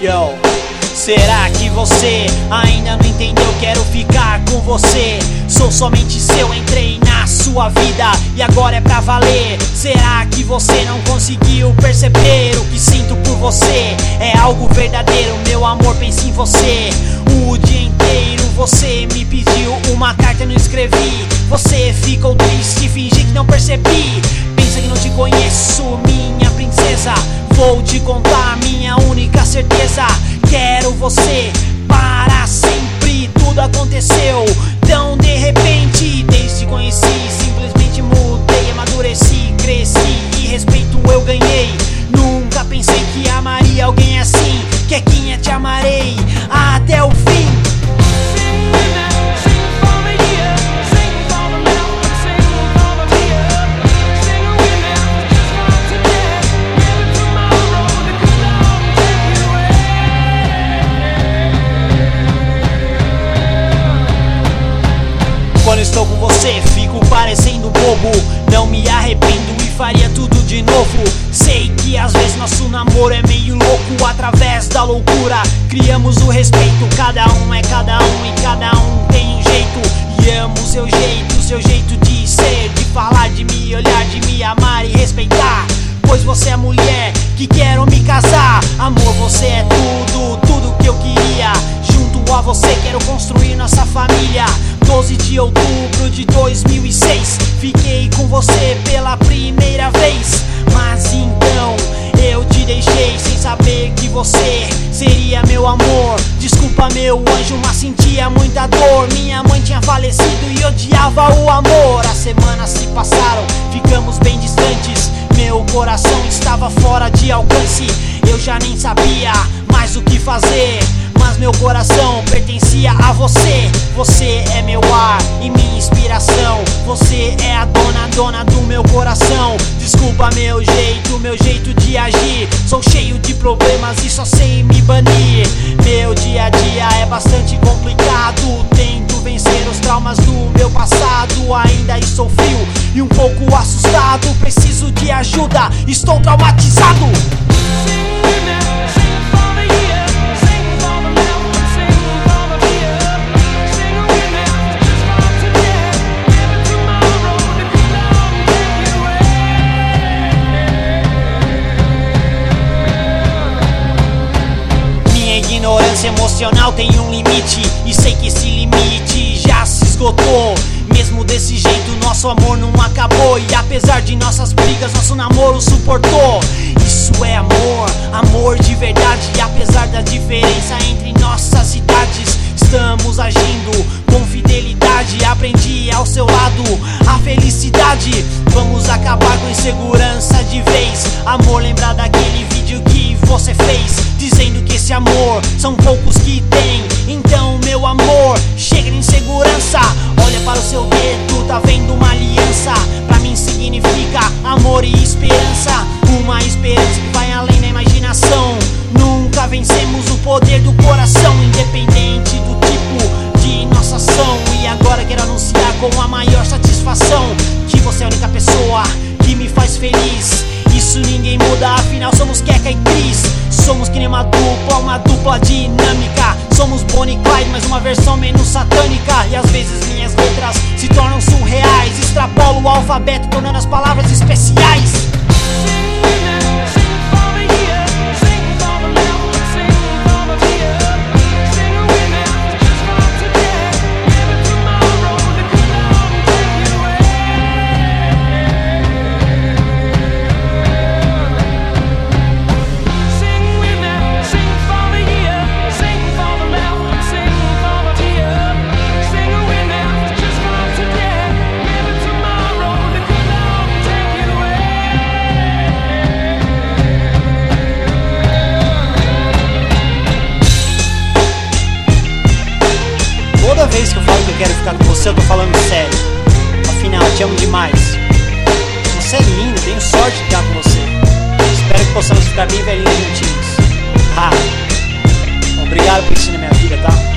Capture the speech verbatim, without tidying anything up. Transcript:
Yo, será que você ainda não entendeu? Quero ficar com você, sou somente seu, entrei na sua vida e agora é pra valer. Será que você não conseguiu perceber o que sinto por você? É algo verdadeiro, meu amor, pense em você. O dia inteiro você me pediu uma carta, eu não escrevi. Você ficou triste, fingi que não percebi. Pensa que não te conheço, minha princesa. Vou te contar minha única certeza. Quero você para sempre. Tudo aconteceu tão de repente. Desde que conheci, simplesmente mudei, amadureci, cresci e respeito eu ganhei. Nunca pensei que amaria alguém assim. Quietinha te amarei até o fim. Quando estou com você, fico parecendo bobo. Não me arrependo e faria tudo de novo. Sei que às vezes nosso namoro é meio louco. Através da loucura criamos o respeito. Cada um é cada um e cada um tem um jeito. E amo o seu jeito, o seu jeito de ser, de falar, de me olhar, de me amar e respeitar. Pois você é a mulher que quero me casar. Amor, você é tudo, tudo que eu queria. Junto a você quero construir nossa família. doze de outubro de dois mil e seis, fiquei com você pela primeira vez. Mas então eu te deixei sem saber que você seria meu amor. Desculpa meu anjo, mas sentia muita dor. Minha mãe tinha falecido e odiava o amor. As semanas se passaram, ficamos bem distantes. Meu coração estava fora de alcance. Eu já nem sabia mais o que fazer, mas meu coração pertencia a você. Você é meu ar e minha inspiração. Você é a dona, dona do meu coração. Desculpa meu jeito, meu jeito de agir. Sou cheio de problemas e só sei me banir. Meu dia a dia é bastante complicado. Tento vencer os traumas do meu passado. Ainda estou frio e um pouco assustado. Preciso de ajuda, estou traumatizado. Ignorância emocional tem um limite, e sei que esse limite já se esgotou. Mesmo desse jeito nosso amor não acabou. E apesar de nossas brigas, nosso namoro suportou. Isso é amor, amor de verdade. E apesar da diferença entre nossas idades, estamos agindo com fidelidade. Aprendi ao seu lado a felicidade. Vamos acabar com insegurança de vez. Amor, lembra daquele vídeo que você fez, dizendo que esse amor são poucos que tem. Então meu amor, chega de insegurança. Olha para o seu dedo, tá vendo uma aliança? Pra mim significa amor e esperança. Uma esperança que vai além da imaginação. Nunca vencemos o poder do coração, independente do tipo de nossa ação. E agora quero anunciar com a maior satisfação que você é a única pessoa que me faz feliz. Isso ninguém muda, afinal somos Keka e Cris. Somos que nem uma dupla, uma dupla dinâmica. Somos Bonnie e Clyde, mas uma versão menos satânica. E às vezes minhas letras se tornam surreais. Extrapolo o alfabeto, tornando as palavras especiais. Toda vez que eu falo que eu quero ficar com você, eu tô falando sério. Afinal, eu te amo demais. Você é lindo, tenho sorte de estar com você. Espero que possamos ficar bem velhinhos juntinhos. Ah, obrigado por isso na minha vida, tá?